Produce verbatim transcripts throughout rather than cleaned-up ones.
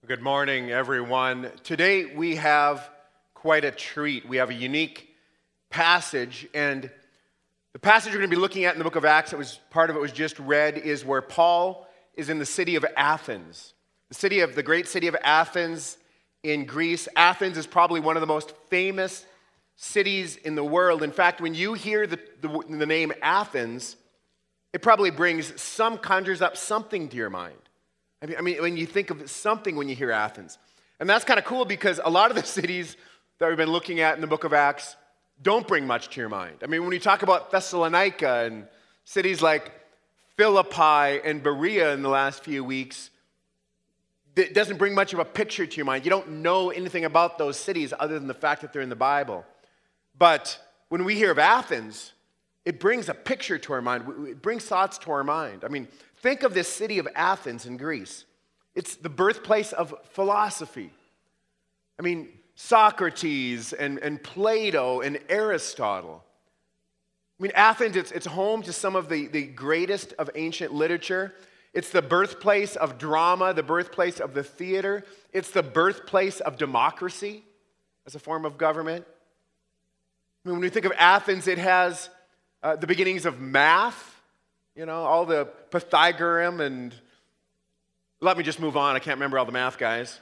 Good morning, everyone. Today we have quite a treat. We have a unique passage, and the passage we're going to be looking at in the book of Acts, that was part of it was just read, is where Paul is in the city of Athens. The city of the great city of Athens in Greece. Athens is probably one of the most famous cities in the world. In fact, when you hear the, the, the name Athens, it probably brings some, conjures up something to your mind. I mean, I mean, when you think of something when you hear Athens. And that's kind of cool because a lot of the cities that we've been looking at in the book of Acts don't bring much to your mind. I mean, when you talk about Thessalonica and cities like Philippi and Berea in the last few weeks, it doesn't bring much of a picture to your mind. You don't know anything about those cities other than the fact that they're in the Bible. But when we hear of Athens, it brings a picture to our mind. It brings thoughts to our mind. I mean, think of this city of Athens in Greece. It's the birthplace of philosophy. I mean, Socrates and, and Plato and Aristotle. I mean, Athens, it's, it's home to some of the, the greatest of ancient literature. It's the birthplace of drama, the birthplace of the theater. It's the birthplace of democracy as a form of government. I mean, when we think of Athens, it has uh, the beginnings of math. You know, all the Pythagorean and, let me just move on, I can't remember all the math guys.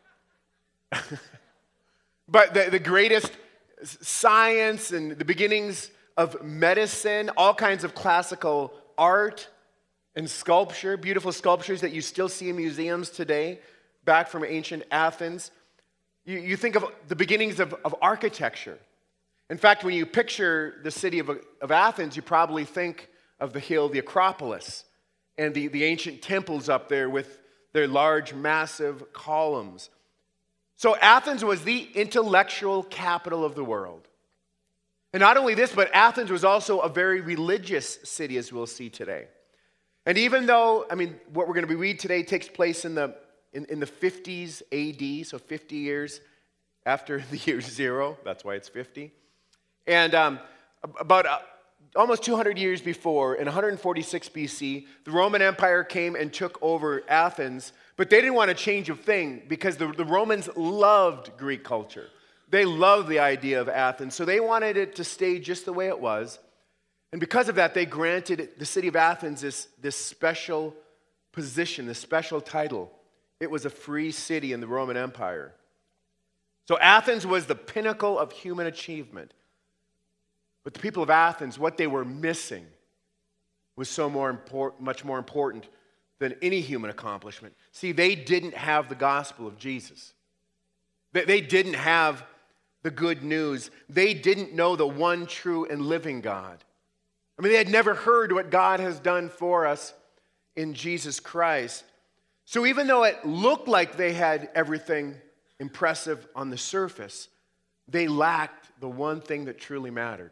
But the, the greatest science and the beginnings of medicine, all kinds of classical art and sculpture, beautiful sculptures that you still see in museums today, back from ancient Athens. You, you think of the beginnings of, of architecture. In fact, when you picture the city of, of Athens, you probably think of the hill, the Acropolis, and the, the ancient temples up there with their large, massive columns. So Athens was the intellectual capital of the world. And not only this, but Athens was also a very religious city, as we'll see today. And even though, I mean, what we're going to be reading today takes place in the, in, in the fifties A D, so fifty years after the year zero, that's why it's fifty. And um, about... Uh, Almost two hundred years before, in one forty-six B C, the Roman Empire came and took over Athens, but they didn't want to change a thing because the, the Romans loved Greek culture. They loved the idea of Athens, so they wanted it to stay just the way it was. And because of that, they granted the city of Athens this, this special position, this special title. It was a free city in the Roman Empire. So Athens was the pinnacle of human achievement. But the people of Athens, what they were missing was so more important, much more important than any human accomplishment. See, they didn't have the gospel of Jesus. They, they didn't have the good news. They didn't know the one true and living God. I mean, they had never heard what God has done for us in Jesus Christ. So even though it looked like they had everything impressive on the surface, they lacked the one thing that truly mattered.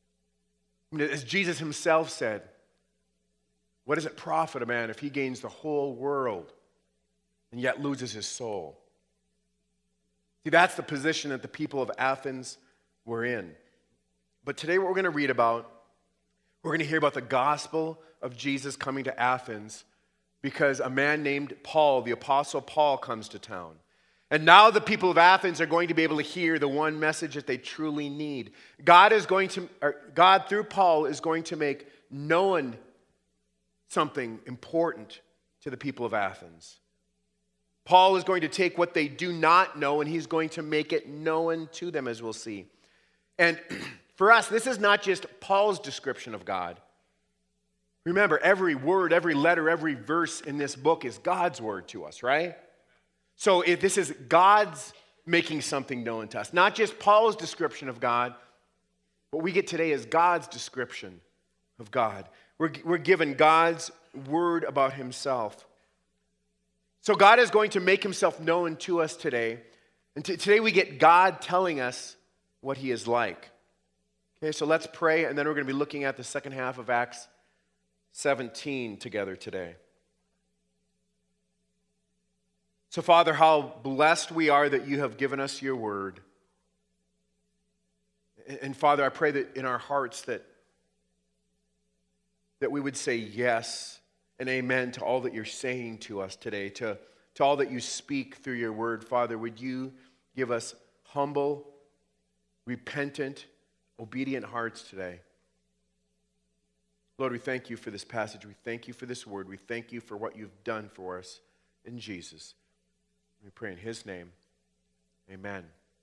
I mean, as Jesus himself said, what does it profit a man if he gains the whole world and yet loses his soul? See, that's the position that the people of Athens were in. But today what we're going to read about, we're going to hear about the gospel of Jesus coming to Athens because a man named Paul, the Apostle Paul, comes to town. And now the people of Athens are going to be able to hear the one message that they truly need. God is going to, or God through Paul is going to make known something important to the people of Athens. Paul is going to take what they do not know and he's going to make it known to them, as we'll see. And for us, this is not just Paul's description of God. Remember, every word, every letter, every verse in this book is God's word to us, right? So if this is God's making something known to us, not just Paul's description of God, what we get today is God's description of God. We're, we're given God's word about himself. So God is going to make himself known to us today. And t- today we get God telling us what he is like. Okay, so let's pray, and then we're going to be looking at the second half of Acts seventeen together today. So, Father, how blessed we are that you have given us your word. And, Father, I pray that in our hearts that, that we would say yes and amen to all that you're saying to us today, to to all that you speak through your word. Father, would you give us humble, repentant, obedient hearts today? Lord, we thank you for this passage. We thank you for this word. We thank you for what you've done for us in Jesus. We pray in his name. Amen.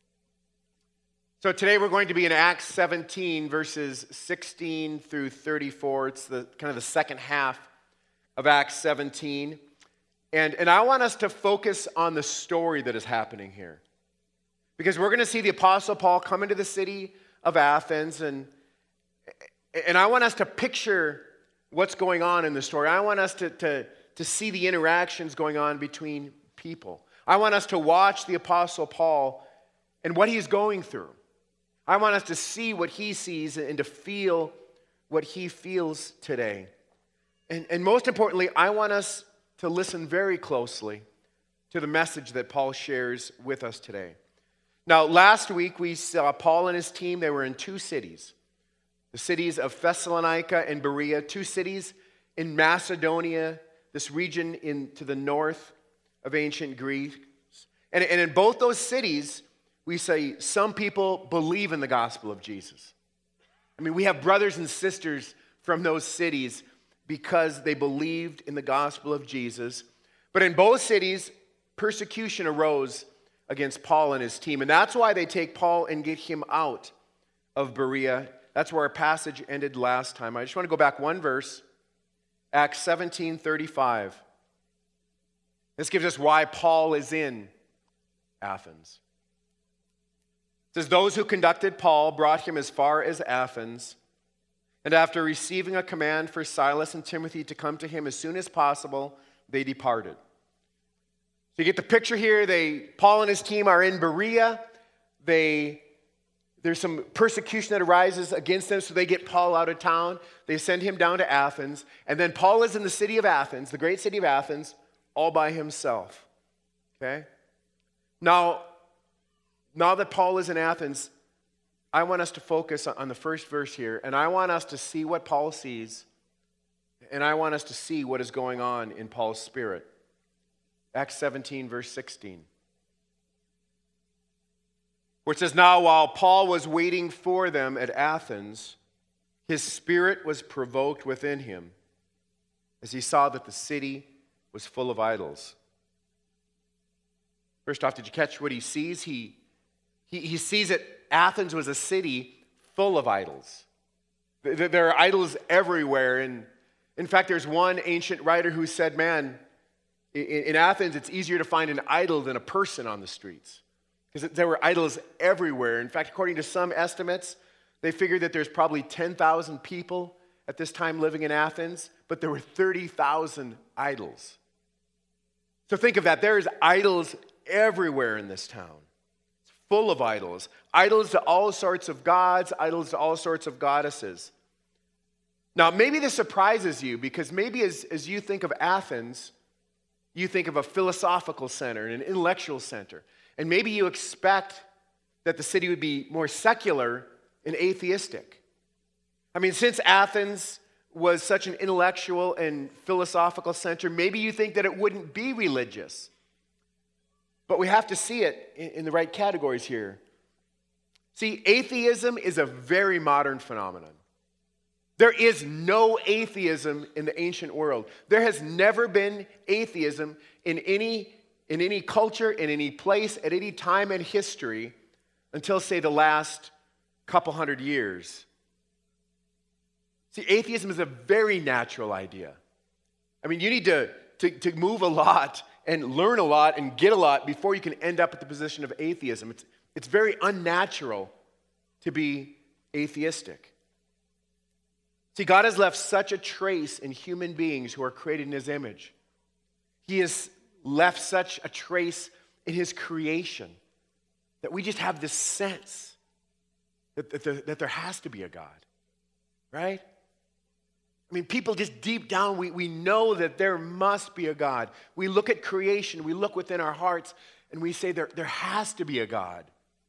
So today we're going to be in Acts seventeen, verses sixteen through thirty-four. It's the kind of the second half of Acts seventeen. And, and I want us to focus on the story that is happening here. Because we're going to see the Apostle Paul come into the city of Athens, and, and I want us to picture what's going on in the story. I want us to, to, to see the interactions going on between people. I want us to watch the Apostle Paul and what he's going through. I want us to see what he sees and to feel what he feels today. And, and most importantly, I want us to listen very closely to the message that Paul shares with us today. Now, last week we saw Paul and his team. They were in two cities, the cities of Thessalonica and Berea, two cities in Macedonia, this region in, to the north of ancient Greece. And, and in both those cities, we say some people believe in the gospel of Jesus. I mean, we have brothers and sisters from those cities because they believed in the gospel of Jesus. But in both cities, persecution arose against Paul and his team. And that's why they take Paul and get him out of Berea. That's where our passage ended last time. I just want to go back one verse, Acts seventeen thirty-five. This gives us why Paul is in Athens. It says, those who conducted Paul brought him as far as Athens, and after receiving a command for Silas and Timothy to come to him as soon as possible, they departed. So you get the picture here. They, Paul and his team are in Berea. They, there's some persecution that arises against them, so they get Paul out of town. They send him down to Athens. And then Paul is in the city of Athens, the great city of Athens, all by himself. Okay? Now, now that Paul is in Athens, I want us to focus on the first verse here, and I want us to see what Paul sees, and I want us to see what is going on in Paul's spirit. Acts seventeen, verse sixteen. Where it says, now while Paul was waiting for them at Athens, his spirit was provoked within him as he saw that the city was full of idols. First off, did you catch what he sees? He, he, he sees that Athens was a city full of idols. There are idols everywhere. And in fact, there's one ancient writer who said, man, in Athens, it's easier to find an idol than a person on the streets because there were idols everywhere. In fact, according to some estimates, they figured that there's probably ten thousand people at this time living in Athens, but there were thirty thousand idols. So think of that. There's idols everywhere in this town. It's full of idols. Idols to all sorts of gods, idols to all sorts of goddesses. Now, maybe this surprises you because maybe as, as you think of Athens, you think of a philosophical center and an intellectual center. And maybe you expect that the city would be more secular and atheistic. I mean, since Athens was such an intellectual and philosophical center, maybe you think that it wouldn't be religious. But we have to see it in, in the right categories here. See, atheism is a very modern phenomenon. There is no atheism in the ancient world. There has never been atheism in any, in any culture, in any place, at any time in history until, say, the last couple hundred years. See, atheism is a very natural idea. I mean, you need to, to, to move a lot and learn a lot and get a lot before you can end up at the position of atheism. It's, it's very unnatural to be atheistic. See, God has left such a trace in human beings who are created in his image. He has left such a trace in his creation that we just have this sense that, that, there, that there has to be a God, right? I mean, people just deep down, we, we know that there must be a God. We look at creation, we look within our hearts, and we say there, there has to be a God.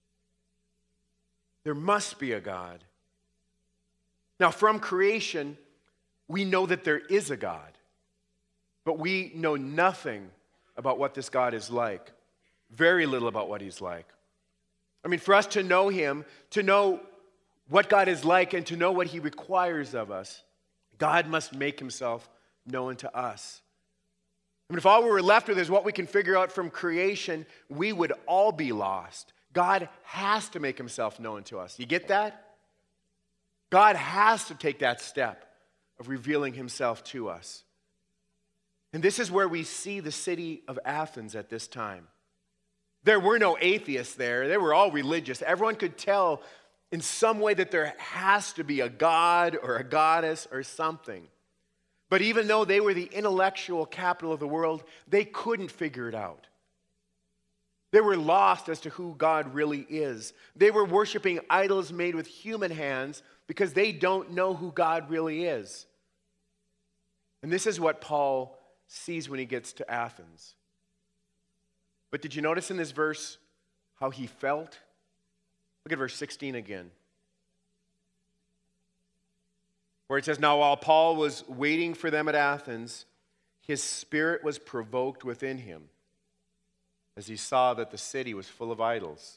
There must be a God. Now, from creation, we know that there is a God, but we know nothing about what this God is like. Very little about what he's like. I mean, for us to know him, to know what God is like, and to know what he requires of us, God must make himself known to us. I mean, if all we were left with is what we can figure out from creation, we would all be lost. God has to make himself known to us. You get that? God has to take that step of revealing himself to us. And this is where we see the city of Athens at this time. There were no atheists there. They were all religious. Everyone could tell in some way that there has to be a god or a goddess or something. But even though they were the intellectual capital of the world, they couldn't figure it out. They were lost as to who God really is. They were worshiping idols made with human hands because they don't know who God really is. And this is what Paul sees when he gets to Athens. But did you notice in this verse how he felt? Look at verse sixteen again, where it says, "Now while Paul was waiting for them at Athens, his spirit was provoked within him as he saw that the city was full of idols."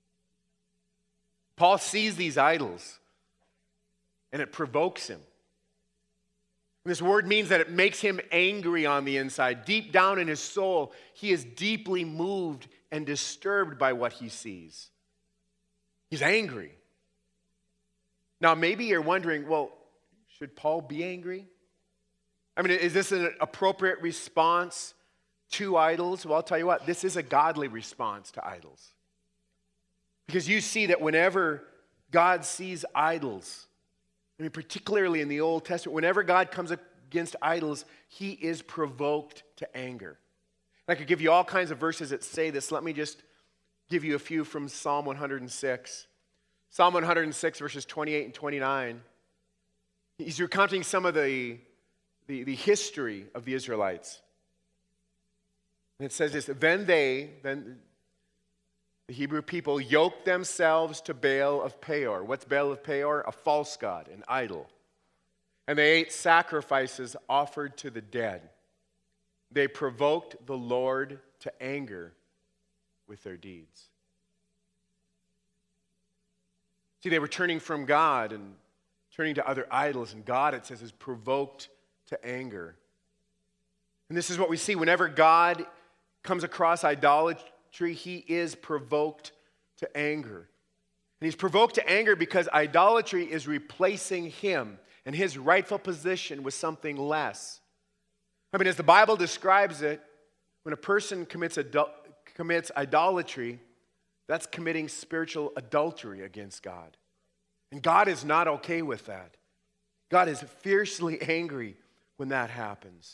Paul sees these idols, and it provokes him. And this word means that it makes him angry on the inside. Deep down in his soul, he is deeply moved and disturbed by what he sees. He's angry. Now, maybe you're wondering, well, should Paul be angry? I mean, is this an appropriate response to idols? Well, I'll tell you what, this is a godly response to idols. Because you see that whenever God sees idols, I mean, particularly in the Old Testament, whenever God comes against idols, he is provoked to anger. And I could give you all kinds of verses that say this. Let me just give you a few from Psalm one hundred six. Psalm one hundred six, verses twenty-eight and twenty-nine. He's recounting some of the, the, the history of the Israelites. And it says this, "Then they, then the Hebrew people, yoked themselves to Baal of Peor." What's Baal of Peor? A false god, an idol. "And they ate sacrifices offered to the dead. They provoked the Lord to anger with their deeds." See, they were turning from God and turning to other idols, and God, it says, is provoked to anger. And this is what we see. Whenever God comes across idolatry, he is provoked to anger. And he's provoked to anger because idolatry is replacing him and his rightful position with something less. I mean, as the Bible describes it, when a person commits, adul- commits idolatry, that's committing spiritual adultery against God. And God is not okay with that. God is fiercely angry when that happens.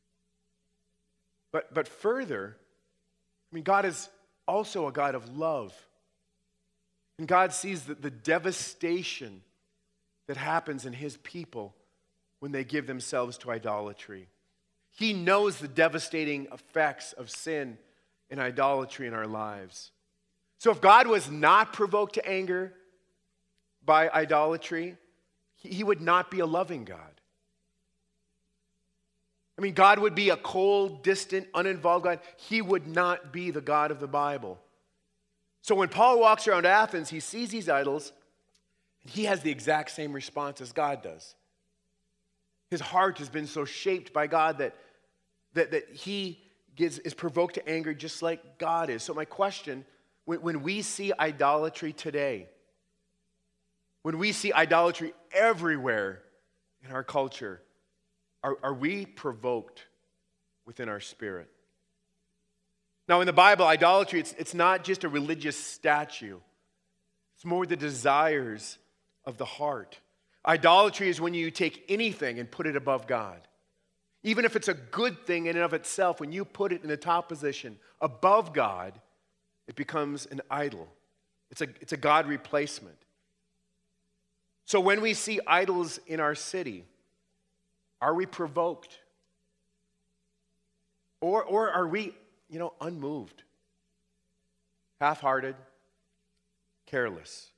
But, but further, I mean, God is also a God of love. And God sees the, the devastation that happens in his people when they give themselves to idolatry. He knows the devastating effects of sin and idolatry in our lives. So if God was not provoked to anger by idolatry, he, he would not be a loving God. I mean, God would be a cold, distant, uninvolved God. He would not be the God of the Bible. So when Paul walks around Athens, he sees these idols, and he has the exact same response as God does. His heart has been so shaped by God that, that, that he gets, is provoked to anger just like God is. So my question, when, when we see idolatry today, when we see idolatry everywhere in our culture, are, are we provoked within our spirit? Now in the Bible, idolatry, it's, it's not just a religious statue. It's more the desires of the heart. Idolatry is when you take anything and put it above God. Even if it's a good thing in and of itself, when you put it in the top position above God, it becomes an idol. It's a, it's a God replacement. So when we see idols in our city, are we provoked? Or, or are we, you know, unmoved, half-hearted, careless?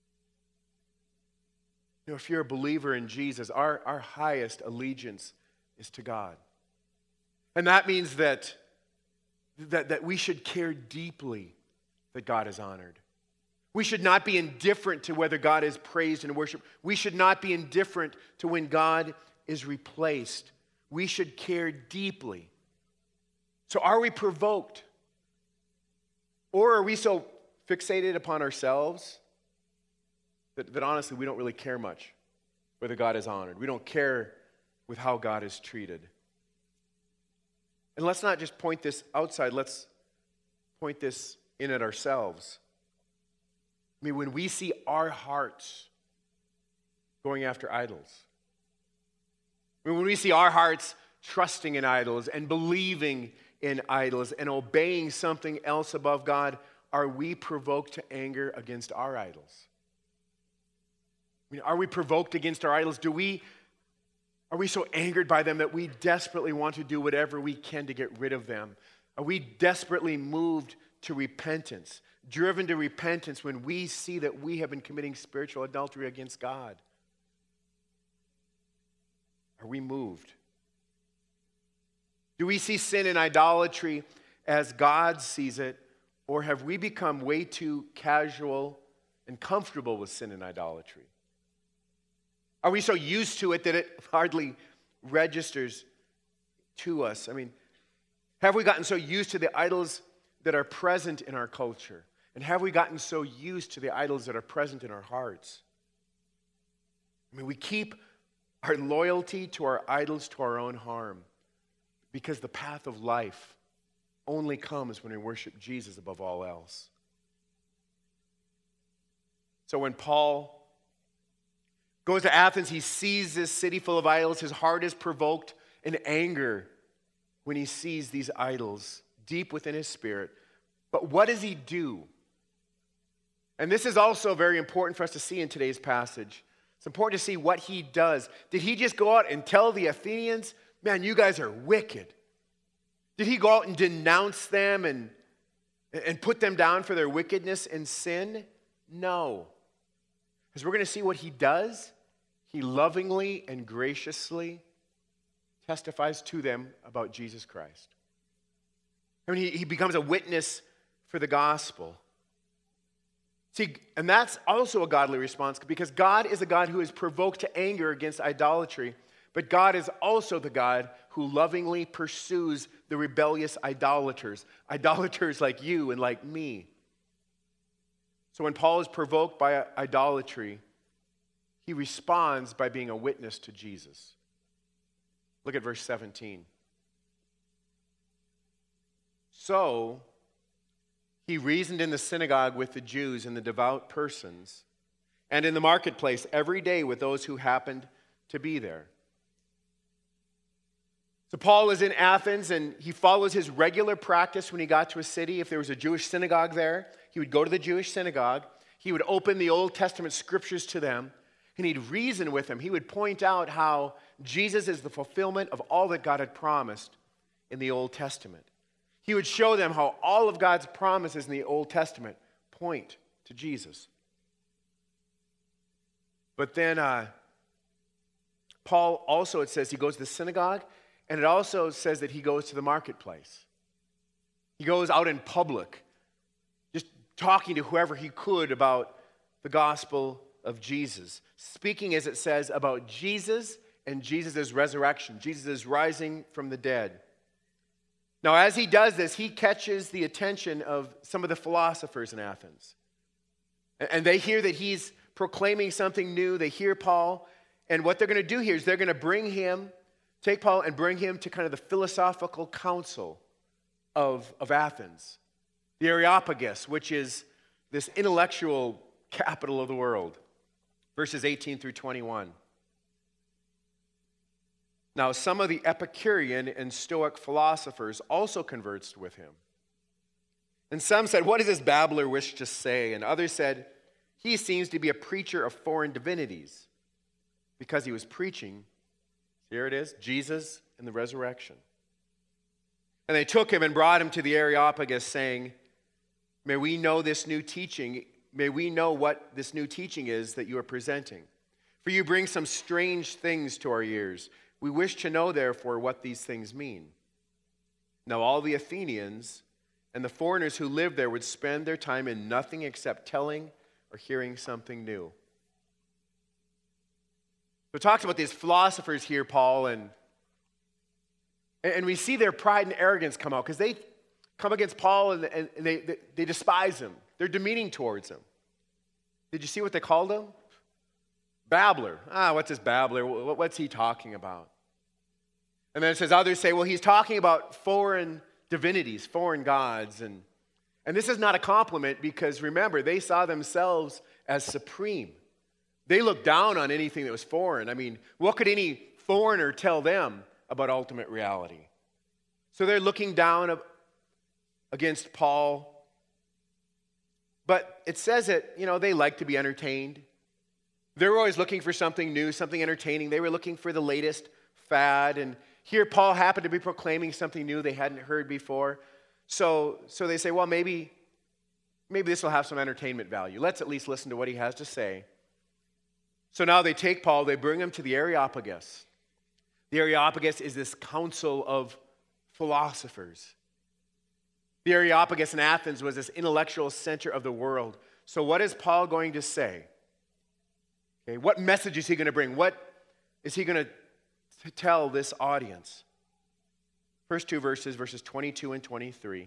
You know, if you're a believer in Jesus, our, our highest allegiance is to God. And that means that that, that we should care deeply that God is honored. We should not be indifferent to whether God is praised and worshiped. We should not be indifferent to when God is replaced. We should care deeply. So are we provoked? Or are we so fixated upon ourselves that, that honestly we don't really care much whether God is honored? We don't care with how God is treated. And let's not just point this outside, let's point this in at ourselves. I mean, when we see our hearts going after idols, I mean, when we see our hearts trusting in idols and believing in idols and obeying something else above God, are we provoked to anger against our idols? I mean, are we provoked against our idols? Do we, are we so angered by them that we desperately want to do whatever we can to get rid of them? Are we desperately moved to repentance, driven to repentance when we see that we have been committing spiritual adultery against God? Are we moved? Do we see sin and idolatry as God sees it, or have we become way too casual and comfortable with sin and idolatry? Are we so used to it that it hardly registers to us? I mean, have we gotten so used to the idols that are present in our culture? And have we gotten so used to the idols that are present in our hearts? I mean, we keep our loyalty to our idols to our own harm, because the path of life only comes when we worship Jesus above all else. So when Paul goes to Athens, he sees this city full of idols. His heart is provoked in anger when he sees these idols deep within his spirit. But what does he do? And this is also very important for us to see in today's passage. It's important to see what he does. Did he just go out and tell the Athenians, man, you guys are wicked? Did he go out and denounce them and, and put them down for their wickedness and sin? No. Because we're going to see what he does. He lovingly and graciously testifies to them about Jesus Christ. I mean, he, he becomes a witness for the gospel. See, and that's also a godly response, because God is a God who is provoked to anger against idolatry, but God is also the God who lovingly pursues the rebellious idolaters, idolaters like you and like me. So when Paul is provoked by idolatry, he responds by being a witness to Jesus. Look at verse seventeen. So he reasoned in the synagogue with the Jews and the devout persons, and in the marketplace every day with those who happened to be there. So Paul is in Athens, and he follows his regular practice when he got to a city. If there was a Jewish synagogue there, he would go to the Jewish synagogue. He would open the Old Testament scriptures to them, and he'd reason with them. He would point out how Jesus is the fulfillment of all that God had promised in the Old Testament. He would show them how all of God's promises in the Old Testament point to Jesus. But then uh, Paul also, it says, he goes to the synagogue, and it also says that he goes to the marketplace. He goes out in public, just talking to whoever he could about the gospel of Jesus, speaking, as it says, about Jesus and Jesus' resurrection. Jesus is rising from the dead. Now, as he does this, he catches the attention of some of the philosophers in Athens. And they hear that he's proclaiming something new. They hear Paul. And what they're going to do here is they're going to bring him, take Paul and bring him to kind of the philosophical council of, of Athens, the Areopagus, which is this intellectual capital of the world. Verses eighteen through twenty-one. Now, some of the Epicurean and Stoic philosophers also conversed with him. And some said, what does this babbler wish to say? And others said, he seems to be a preacher of foreign divinities, because he was preaching, here it is, Jesus and the resurrection. And they took him and brought him to the Areopagus, saying, may we know this new teaching, may we know what this new teaching is that you are presenting. For you bring some strange things to our ears. We wish to know, therefore, what these things mean. Now all the Athenians and the foreigners who lived there would spend their time in nothing except telling or hearing something new. So it talks about these philosophers here, Paul, and, and we see their pride and arrogance come out because they come against Paul and, and they, they, they despise him. They're demeaning towards him. Did you see what they called him? Babbler. Ah, what's this babbler? What's he talking about? And then it says others say, well, he's talking about foreign divinities, foreign gods. And, and this is not a compliment because remember, they saw themselves as supreme. They looked down on anything that was foreign. I mean, what could any foreigner tell them about ultimate reality? So they're looking down against Paul. But it says that, you know, they like to be entertained. They were always looking for something new, something entertaining. They were looking for the latest fad. And here Paul happened to be proclaiming something new they hadn't heard before. So, so they say, well, maybe, maybe this will have some entertainment value. Let's at least listen to what he has to say. So now they take Paul, they bring him to the Areopagus. The Areopagus is this council of philosophers. The Areopagus in Athens was this intellectual center of the world. So what is Paul going to say? Okay, what message is he going to bring? What is he going to tell this audience? First two verses, verses twenty-two and twenty-three.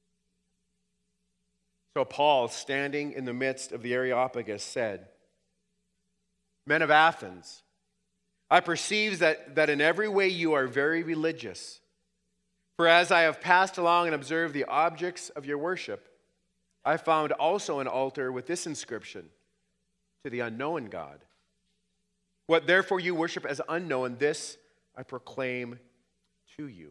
So Paul, standing in the midst of the Areopagus, said, Men of Athens, I perceive that, that in every way you are very religious. For as I have passed along and observed the objects of your worship, I found also an altar with this inscription, to the unknown God. What therefore you worship as unknown, this I proclaim to you.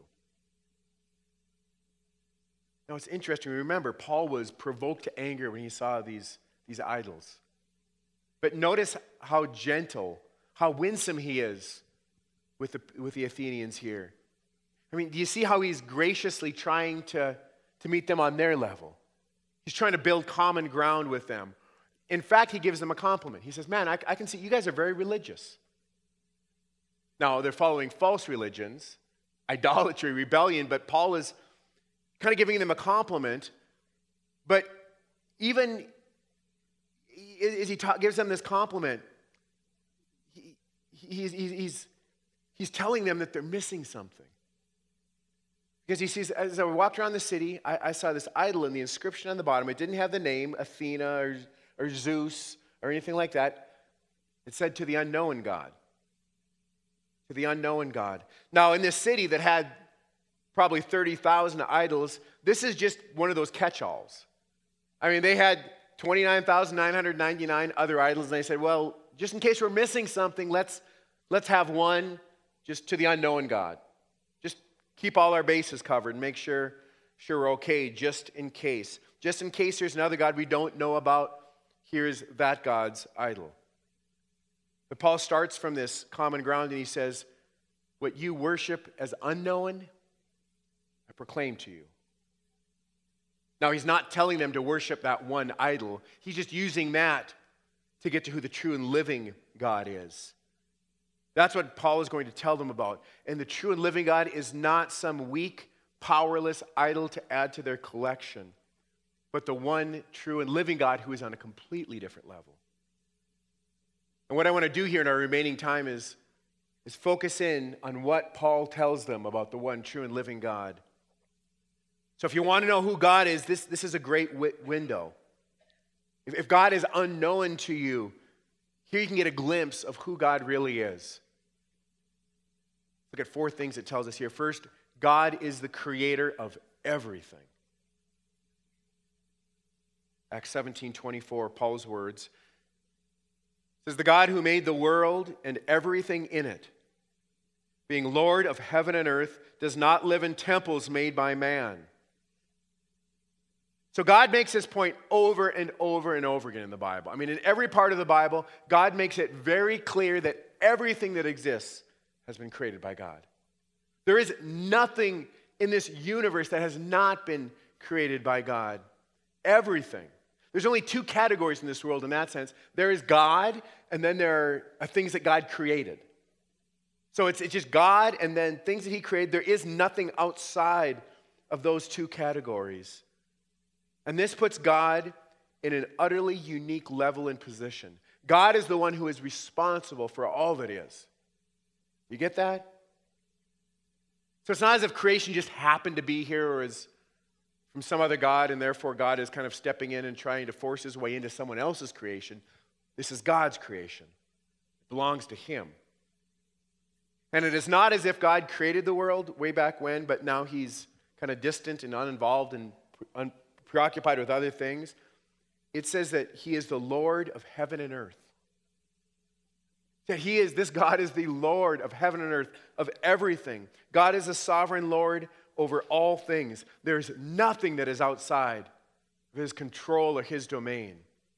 Now it's interesting, remember, Paul was provoked to anger when he saw these, these idols. But notice how gentle, how winsome he is with the, with the Athenians here. I mean, do you see how he's graciously trying to, to meet them on their level? He's trying to build common ground with them. In fact, he gives them a compliment. He says, man, I, I can see you guys are very religious. Now, they're following false religions, idolatry, rebellion, but Paul is kind of giving them a compliment. But even as he ta- gives them this compliment, he, he's, he's, he's telling them that they're missing something. Because he sees, as I walked around the city, I, I saw this idol and the inscription on the bottom. It didn't have the name Athena or, or Zeus or anything like that. It said, to the unknown God. To the unknown God. Now, in this city that had probably thirty thousand idols, this is just one of those catch-alls. I mean, they had twenty-nine thousand nine hundred ninety-nine other idols, and they said, well, just in case we're missing something, let's, let's have one just to the unknown God. Just keep all our bases covered and make sure, sure we're okay, just in case. Just in case there's another God we don't know about, here's that God's idol. But Paul starts from this common ground and he says, what you worship as unknown, I proclaim to you. Now, he's not telling them to worship that one idol. He's just using that to get to who the true and living God is. That's what Paul is going to tell them about. And the true and living God is not some weak, powerless idol to add to their collection, but the one true and living God who is on a completely different level. And what I want to do here in our remaining time is, is focus in on what Paul tells them about the one true and living God. So if you want to know who God is, this, this is a great w- window. If, if God is unknown to you, here you can get a glimpse of who God really is. Look at four things it tells us here. First, God is the creator of everything. Acts seventeen twenty-four, Paul's words. It says, the God who made the world and everything in it, being Lord of heaven and earth, does not live in temples made by man. So God makes this point over and over and over again in the Bible. I mean, in every part of the Bible, God makes it very clear that everything that exists has been created by God. There is nothing in this universe that has not been created by God. Everything. There's only two categories in this world in that sense. There is God, and then there are things that God created. So it's, it's just God and then things that he created. There is nothing outside of those two categories. And this puts God in an utterly unique level and position. God is the one who is responsible for all that is. You get that? So it's not as if creation just happened to be here or is from some other God, and therefore God is kind of stepping in and trying to force his way into someone else's creation. This is God's creation. It belongs to him. And it is not as if God created the world way back when, but now he's kind of distant and uninvolved and un- preoccupied with other things. It says that he is the Lord of heaven and earth. That he is, this God is the Lord of heaven and earth, of everything. God is a sovereign Lord over all things. There's nothing that is outside of his control or his domain.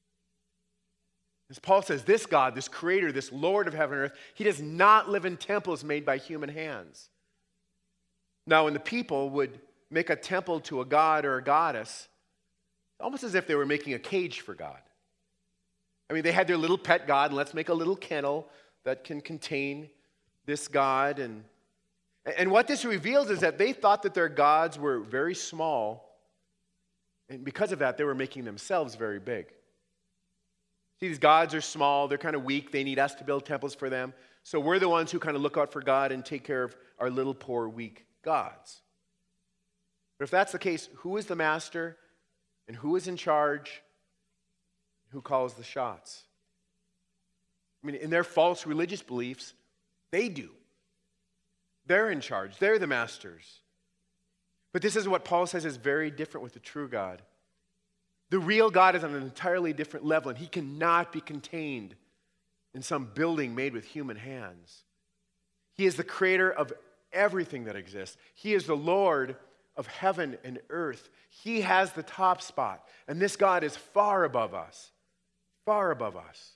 As Paul says, this God, this creator, this Lord of heaven and earth, he does not live in temples made by human hands. Now, when the people would make a temple to a god or a goddess, almost as if they were making a cage for God. I mean, they had their little pet god, and let's make a little kennel that can contain this god. And, and what this reveals is that they thought that their gods were very small, and because of that, they were making themselves very big. See, these gods are small, they're kind of weak, they need us to build temples for them. So we're the ones who kind of look out for God and take care of our little, poor, weak gods. But if that's the case, who is the master and who is in charge? Who calls the shots? I mean, in their false religious beliefs, they do. They're in charge. They're the masters. But this is what Paul says is very different with the true God. The real God is on an entirely different level, and he cannot be contained in some building made with human hands. He is the creator of everything that exists. He is the Lord of heaven and earth. He has the top spot, and this God is far above us, far above us.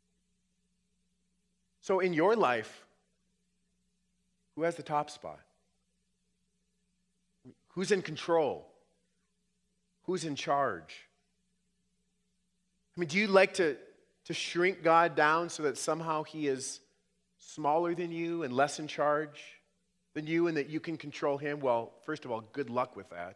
So in your life, who has the top spot? Who's in control? Who's in charge? I mean, do you like to, to shrink God down so that somehow he is smaller than you and less in charge than you and that you can control him? Well, first of all, good luck with that.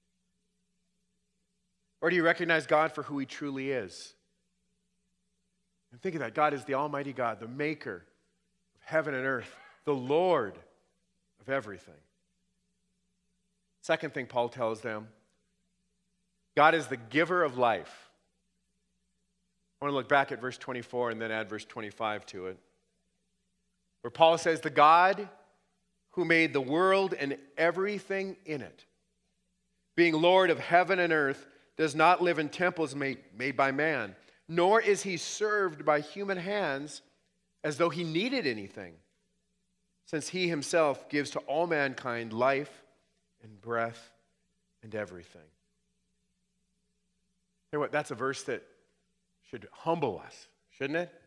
Or do you recognize God for who he truly is? And think of that. God is the Almighty God, the maker of heaven and earth, the Lord of everything. Second thing Paul tells them, God is the giver of life. I want to look back at verse twenty-four and then add verse twenty-five to it, where Paul says, the God who made the world and everything in it, being Lord of heaven and earth, does not live in temples made, made by man, nor is he served by human hands as though he needed anything, since he himself gives to all mankind life and breath and everything. Hear what? That's a verse that should humble us, shouldn't it?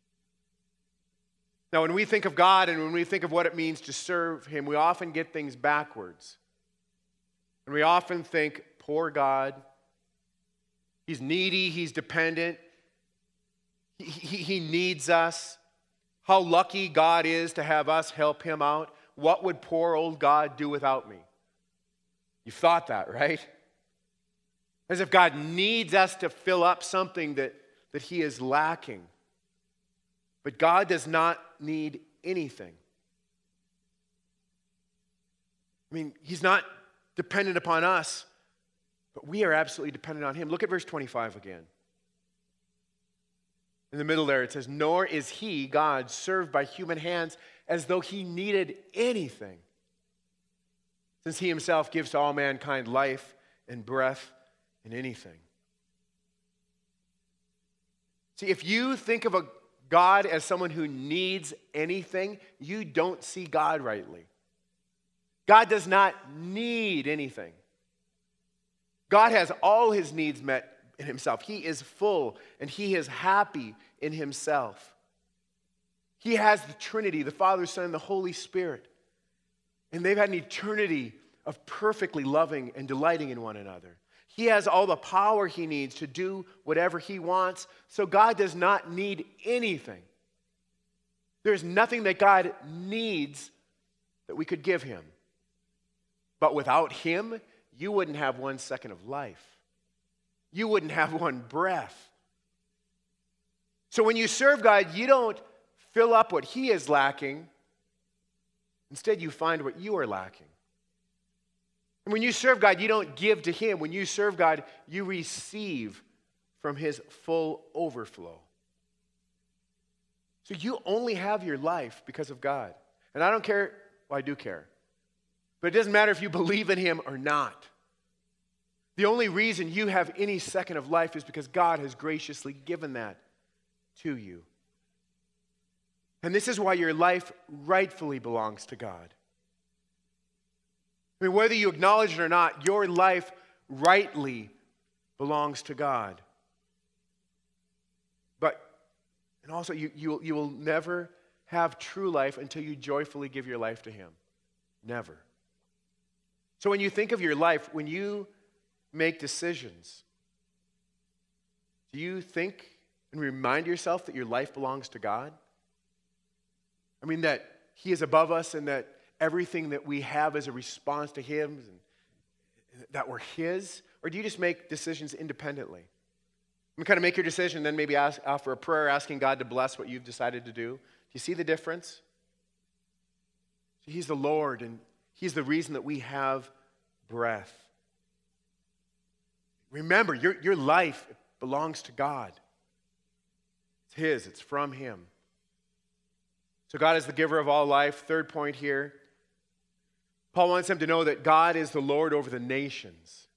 Now, when we think of God and when we think of what it means to serve him, we often get things backwards. And we often think, poor God, he's needy, he's dependent, he, he, he needs us. How lucky God is to have us help him out. What would poor old God do without me? You've thought that, right? As if God needs us to fill up something that that he is lacking. But God does not need anything. I mean, he's not dependent upon us, but we are absolutely dependent on him. Look at verse twenty-five again. In the middle there it says, nor is he, God, served by human hands as though he needed anything, since he himself gives to all mankind life and breath and anything. See, if you think of a God as someone who needs anything, you don't see God rightly. God does not need anything. God has all his needs met in himself. He is full and he is happy in himself. He has the Trinity, the Father, Son, and the Holy Spirit. And they've had an eternity of perfectly loving and delighting in one another. He has all the power he needs to do whatever he wants, so God does not need anything. There's nothing that God needs that we could give him. But without him, you wouldn't have one second of life. you wouldn't have one breath. So when you serve God, you don't fill up what He is lacking. Instead, you find what you are lacking. And when you serve God, you don't give to Him. When you serve God, you receive from His full overflow. So you only have your life because of God. And I don't care, well, I do care. But it doesn't matter if you believe in Him or not. The only reason you have any second of life is because God has graciously given that to you. And this is why your life rightfully belongs to God. I mean, whether you acknowledge it or not, your life rightly belongs to God. But, and also, you, you, you will never have true life until you joyfully give your life to Him. Never. So when you think of your life, when you make decisions, do you think and remind yourself that your life belongs to God? I mean, that He is above us and that everything that we have is a response to Him, and that we're His? Or do you just make decisions independently? You kind of make your decision, then maybe ask, offer a prayer asking God to bless what you've decided to do. Do you see the difference? He's the Lord, and He's the reason that we have breath. Remember, your, your life belongs to God. It's His. It's from Him. So God is the giver of all life. Third point here. Paul wants them to know that God is the Lord over the nations.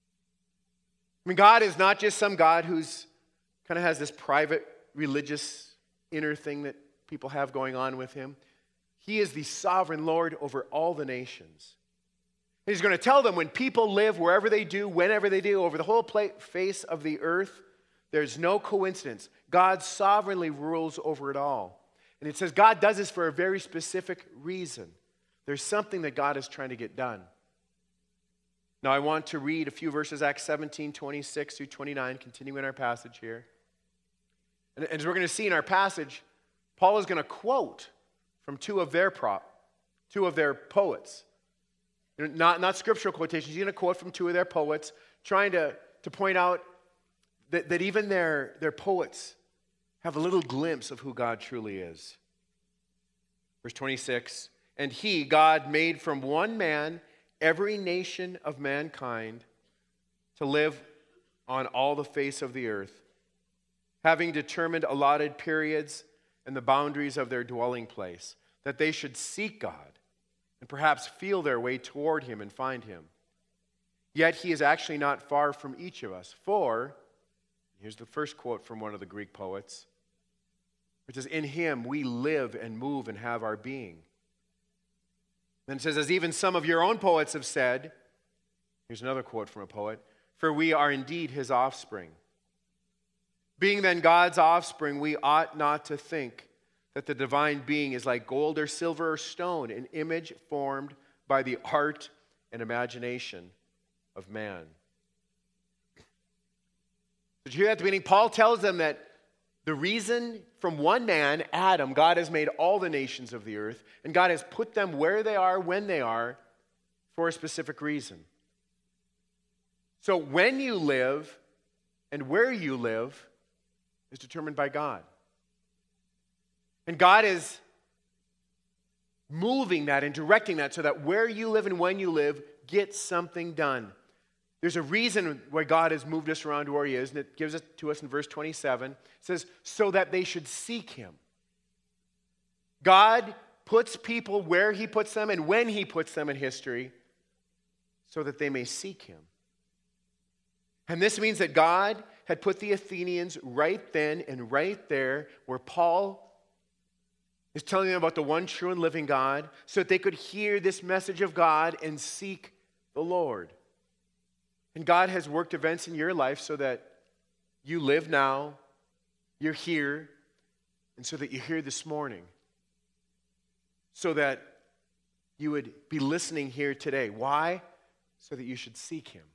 I mean, God is not just some God who's kind of has this private religious inner thing that people have going on with Him. He is the sovereign Lord over all the nations. And He's going to tell them when people live wherever they do, whenever they do, over the whole face of the earth, there's no coincidence. God sovereignly rules over it all. And it says God does this for a very specific reason. There's something that God is trying to get done. Now I want to read a few verses, Acts seventeen, twenty-six through twenty-nine, continuing our passage here. And as we're going to see in our passage, Paul is going to quote from two of their prop, two of their poets. Not, not scriptural quotations. He's going to quote from two of their poets, trying to, to point out that, that even their, their poets have a little glimpse of who God truly is. Verse twenty-six, and He, God, made from one man every nation of mankind to live on all the face of the earth, having determined allotted periods and the boundaries of their dwelling place, that they should seek God and perhaps feel their way toward Him and find Him. Yet He is actually not far from each of us, for, here's the first quote from one of the Greek poets, which says, in Him we live and move and have our being. Then it says, as even some of your own poets have said, here's another quote from a poet, for we are indeed His offspring. Being then God's offspring, we ought not to think that the divine being is like gold or silver or stone, an image formed by the art and imagination of man. Did you hear that at the beginning? Paul tells them that the reason from one man, Adam, God has made all the nations of the earth, and God has put them where they are, when they are, for a specific reason. So when you live and where you live is determined by God. And God is moving that and directing that so that where you live and when you live gets something done. There's a reason why God has moved us around to where He is, and it gives it to us in verse twenty-seven. It says, so that they should seek Him. God puts people where He puts them and when He puts them in history so that they may seek Him. And this means that God had put the Athenians right then and right there where Paul is telling them about the one true and living God so that they could hear this message of God and seek the Lord. And God has worked events in your life so that you live now, you're here, and so that you're here this morning. So that you would be listening here today. Why? So that you should seek Him.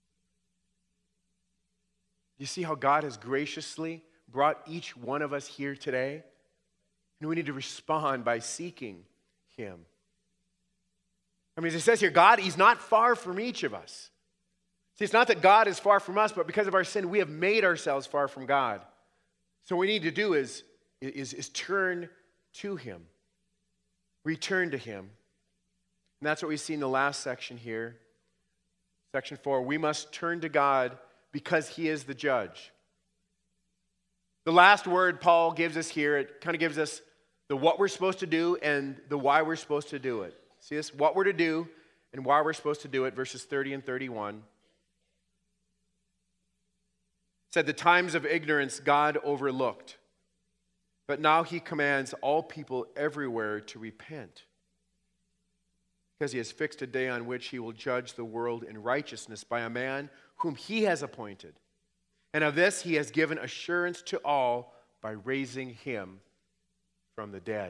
You see how God has graciously brought each one of us here today? And we need to respond by seeking Him. I mean, as it says here, God, He's not far from each of us. See, it's not that God is far from us, but because of our sin, we have made ourselves far from God. So what we need to do is, is, is turn to him. Return to him. And that's what we see in the last section here. Section four, we must turn to God because he is the judge. The last word Paul gives us here, it kind of gives us the what we're supposed to do and the why we're supposed to do it. See this? What we're to do and why we're supposed to do it, verses thirty and thirty-one. It said, the times of ignorance God overlooked, but now he commands all people everywhere to repent, because he has fixed a day on which he will judge the world in righteousness by a man whom he has appointed. And of this he has given assurance to all by raising him from the dead.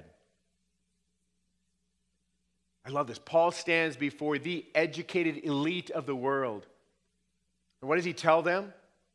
I love this. Paul stands before the educated elite of the world. And what does he tell them?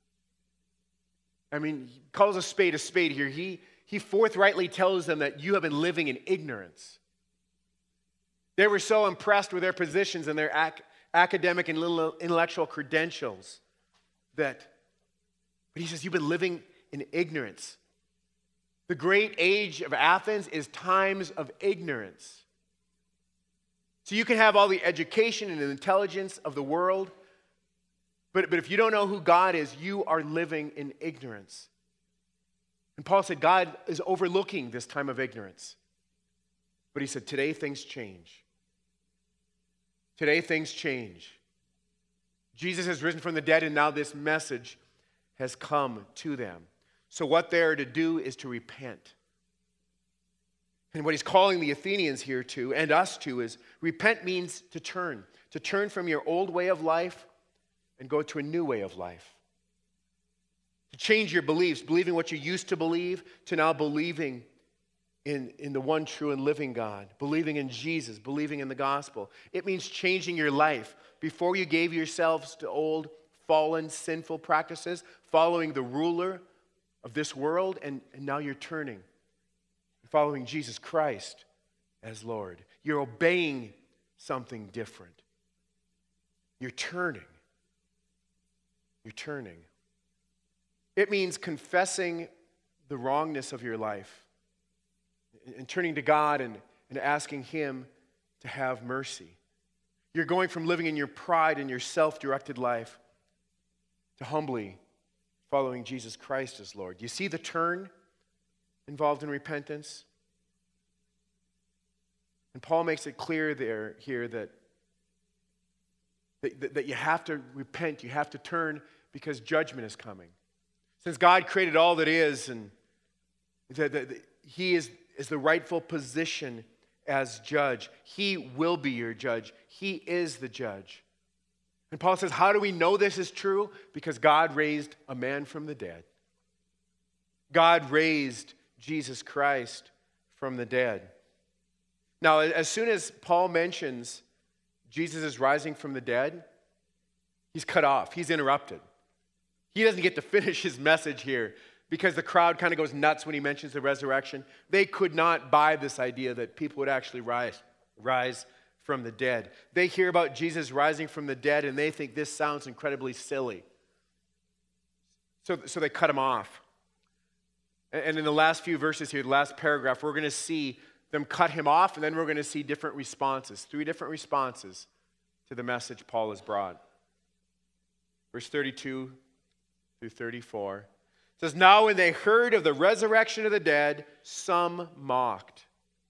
I mean, he calls a spade a spade here. He, he forthrightly tells them that you have been living in ignorance. They were so impressed with their positions and their ac- academic and intellectual credentials that, but he says, you've been living in ignorance. The great age of Athens is times of ignorance. So you can have all the education and intelligence of the world, but, but if you don't know who God is, you are living in ignorance. And Paul said God is overlooking this time of ignorance. But he said, today things change. Today things change. Jesus has risen from the dead, and now this message has come to them. So what they are to do is to repent. And what he's calling the Athenians here to, and us to, is repent means to turn. To turn from your old way of life and go to a new way of life. To change your beliefs, believing what you used to believe, to now believing in, in the one true and living God, believing in Jesus, believing in the gospel. It means changing your life. Before you gave yourselves to old, fallen, sinful practices, following the ruler of this world, and, and now you're turning, following Jesus Christ as Lord. You're obeying something different. You're turning. You're turning. It means confessing the wrongness of your life and turning to God and, and asking him to have mercy. You're going from living in your pride and your self-directed life to humbly following Jesus Christ as Lord. You see the turn involved in repentance? And Paul makes it clear there here that, that, that you have to repent, you have to turn because judgment is coming. Since God created all that is, and that, that, that he is, is the rightful position as judge, he will be your judge. He is the judge. And Paul says, how do we know this is true? Because God raised a man from the dead. God raised Jesus Christ from the dead. Now, as soon as Paul mentions Jesus is rising from the dead, he's cut off. He's interrupted. He doesn't get to finish his message here because the crowd kind of goes nuts when he mentions the resurrection. They could not buy this idea that people would actually rise, rise from the dead. They hear about Jesus rising from the dead and they think this sounds incredibly silly. So, so they cut him off. And in the last few verses here, the last paragraph, we're going to see them cut him off, and then we're going to see different responses, three different responses to the message Paul has brought. Verse thirty-two through thirty-four. It says, now when they heard of the resurrection of the dead, some mocked.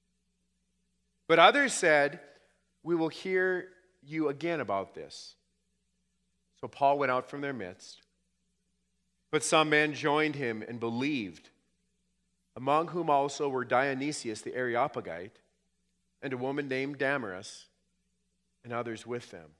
But others said, we will hear you again about this. So Paul went out from their midst. But some men joined him and believed, among whom also were Dionysius the Areopagite, and a woman named Damaris, and others with them.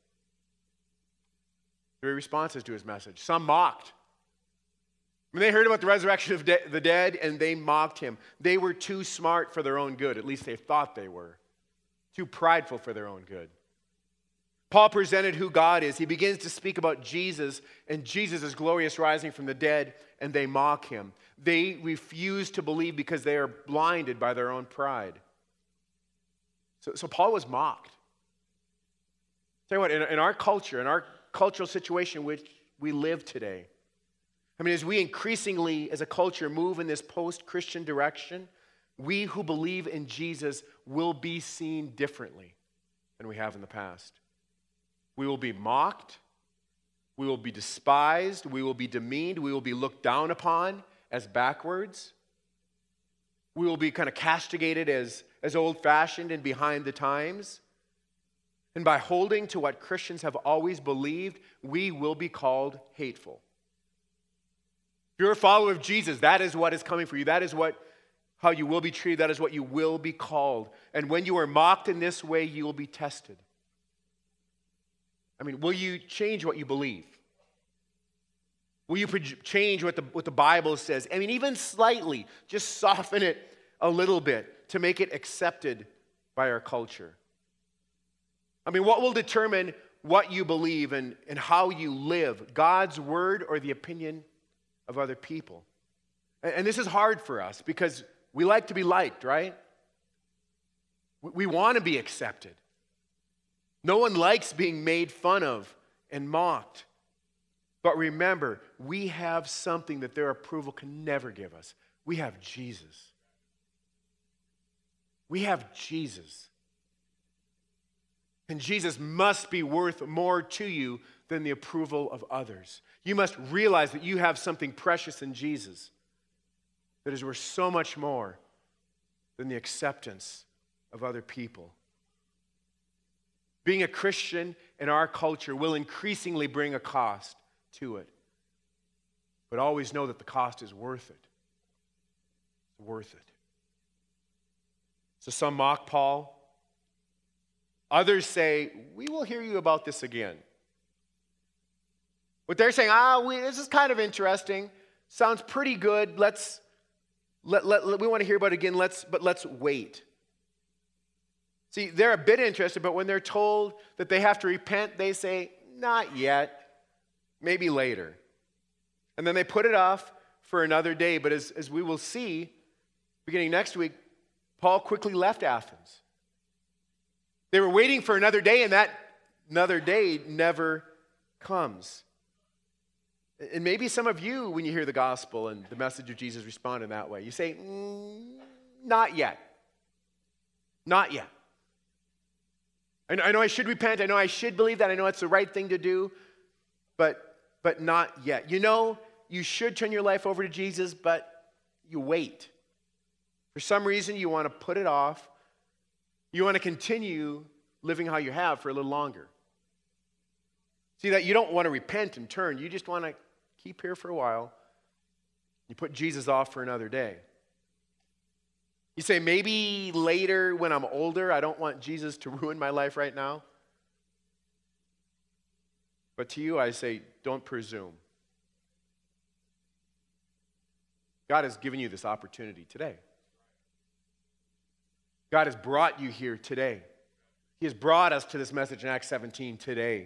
Three responses to his message. Some mocked. When they heard about the resurrection of de- the dead, and they mocked him. They were too smart for their own good. At least they thought they were. Too prideful for their own good. Paul presented who God is. He begins to speak about Jesus and Jesus' glorious rising from the dead, and they mock him. They refuse to believe because they are blinded by their own pride. So, so Paul was mocked. Tell you what, in, in our culture, in our cultural situation in which we live today. I mean, as we increasingly, as a culture, move in this post-Christian direction, we who believe in Jesus will be seen differently than we have in the past. We will be mocked. We will be despised. We will be demeaned. We will be looked down upon as backwards. We will be kind of castigated as, as old-fashioned and behind the times. And by holding to what Christians have always believed, we will be called hateful. If you're a follower of Jesus, that is what is coming for you. That is what how you will be treated. That is what you will be called. And when you are mocked in this way, you will be tested. I mean, will you change what you believe? Will you change what the, what the Bible says? I mean, even slightly, just soften it a little bit to make it accepted by our culture. I mean, what will determine what you believe and, and how you live? God's word or the opinion of other people? And, and this is hard for us because we like to be liked, right? We, we want to be accepted. No one likes being made fun of and mocked. But remember, we have something that their approval can never give us. We have Jesus. We have Jesus. And Jesus must be worth more to you than the approval of others. You must realize that you have something precious in Jesus that is worth so much more than the acceptance of other people. Being a Christian in our culture will increasingly bring a cost to it. But always know that the cost is worth it. It's worth it. So some mock Paul. Others say, we will hear you about this again. What they're saying, ah, we, this is kind of interesting. Sounds pretty good. Let's, let, let, let, we want to hear about it again, let's, but let's wait. See, they're a bit interested, but when they're told that they have to repent, they say, not yet. Maybe later. And then they put it off for another day. But as, as we will see, beginning next week, Paul quickly left Athens. They were waiting for another day, and that another day never comes. And maybe some of you, when you hear the gospel and the message of Jesus, respond in that way. You say, mm, not yet. Not yet. I know, I know I should repent. I know I should believe that. I know it's the right thing to do. But but not yet. You know, you should turn your life over to Jesus, but you wait. For some reason, you want to put it off. You want to continue living how you have for a little longer. See that you don't want to repent and turn. You just want to keep here for a while. You put Jesus off for another day. You say, maybe later when I'm older, I don't want Jesus to ruin my life right now. But to you, I say, don't presume. God has given you this opportunity today. God has brought you here today. He has brought us to this message in Acts seventeen today.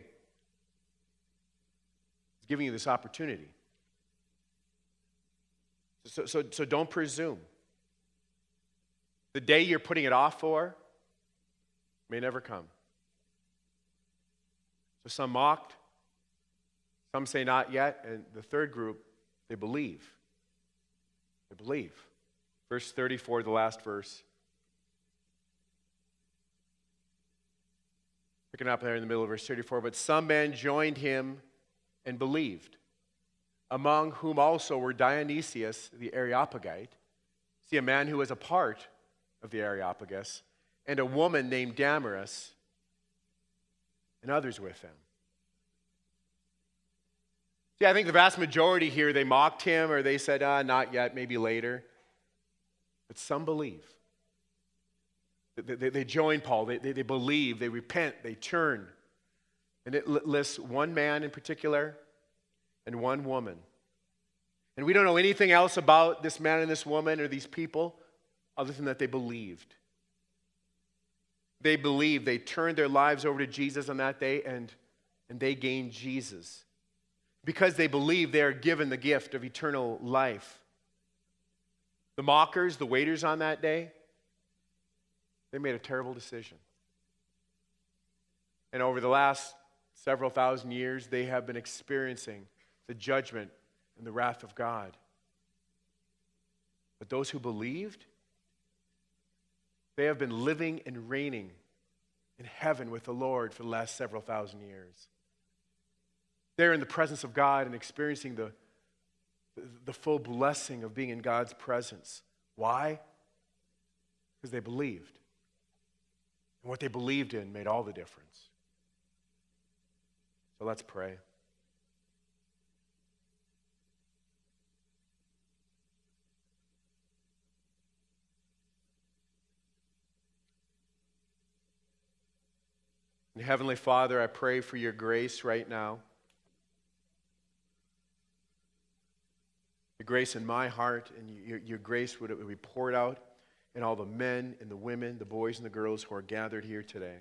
He's giving you this opportunity. So, so, so don't presume. The day you're putting it off for may never come. So some mocked. Some say not yet, and the third group, they believe. They believe. Verse thirty-four, the last verse. Picking up there in the middle of verse thirty-four, but some men joined him and believed, among whom also were Dionysius the Areopagite, see, a man who was a part of the Areopagus, and a woman named Damaris, and others with them. See, I think the vast majority here, they mocked him or they said, ah, not yet, maybe later. But some believe. They, they, they join Paul. They, they, they believe. They repent. They turn. And it lists one man in particular and one woman. And we don't know anything else about this man and this woman or these people other than that they believed. They believed. They turned their lives over to Jesus on that day, and, and they gained Jesus. Because they believe, they are given the gift of eternal life. The mockers, the waiters on that day, they made a terrible decision. And over the last several thousand years, they have been experiencing the judgment and the wrath of God. But those who believed, they have been living and reigning in heaven with the Lord for the last several thousand years. They're in the presence of God and experiencing the, the full blessing of being in God's presence. Why? Because they believed. And what they believed in made all the difference. So let's pray. And Heavenly Father, I pray for your grace right now. Your grace in my heart, and your, your grace would, would be poured out in all the men and the women, the boys and the girls who are gathered here today.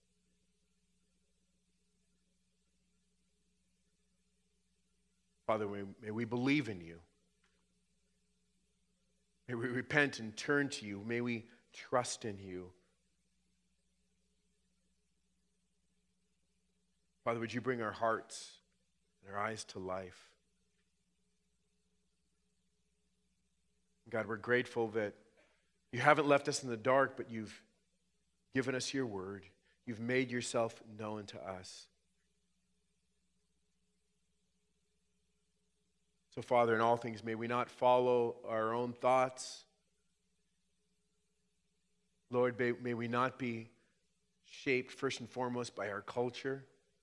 Father, may, may we believe in you. May we repent and turn to you. May we trust in you. Father, would you bring our hearts and our eyes to life? God, we're grateful that you haven't left us in the dark, but you've given us your word. You've made yourself known to us. So, Father, in all things, may we not follow our own thoughts. Lord, may, may we not be shaped first and foremost by our culture.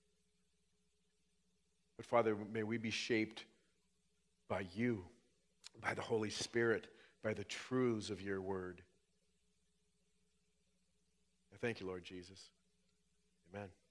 But, Father, may we be shaped by you, by the Holy Spirit, by the truths of your word. I thank you, Lord Jesus. Amen.